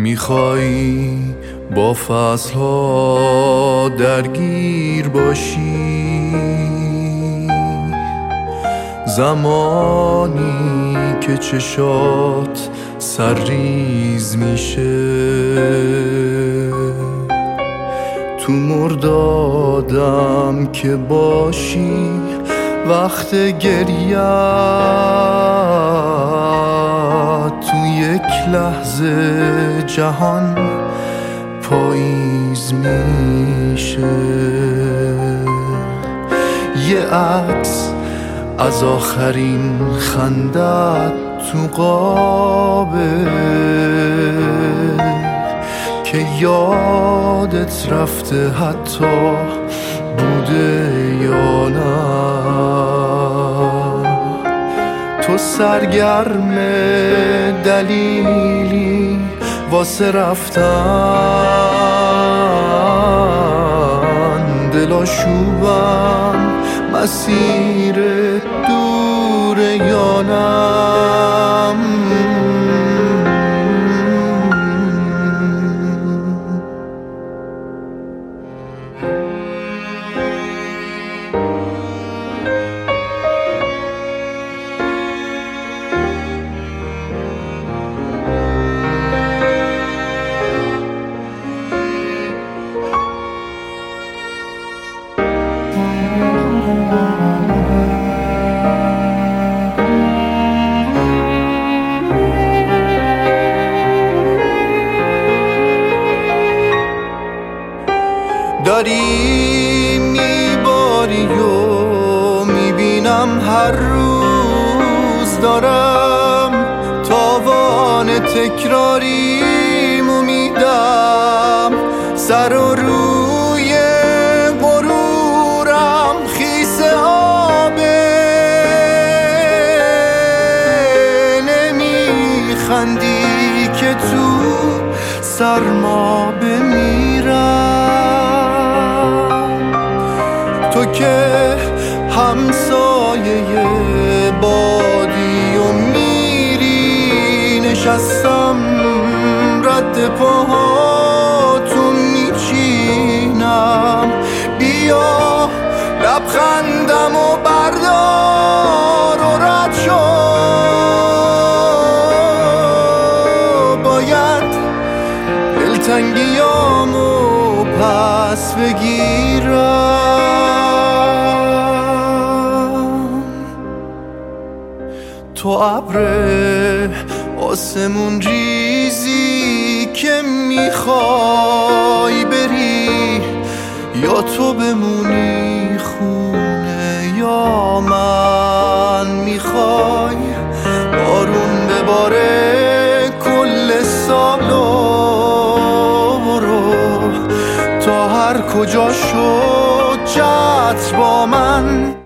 میخوای با فصلها درگیر باشی، زمانی که چشات سرریز میشه، تو مردادم که باشی وقت گریت تو یک لحظه جهان پاییز میشه. یه عکس از آخرین خندت تو قابه که یادت رفته حتی بوده یا نه. تو سرگرم دلیلی واسه رفتن، دلاشوبم مسیر دوره یا نه. داری میباری و میبینم هر روز دارم تاوان تکراریمو میدم. سر و روی غرورم خیس آبه، نمیخندی که تو سرما بمیرم. تو که همسایه بادی و میری، نشستم رد پاهاتو میچینم. بیا لبخندم و بردار و رد شو، باید دلتنگیامو پس بگیرم. تو ابر آسمون ریزی که میخوای بری، یا تو بمونی خونه یا من. میخوای بارون بباره کل سالو رو، تا هر کجا شد چتر با من.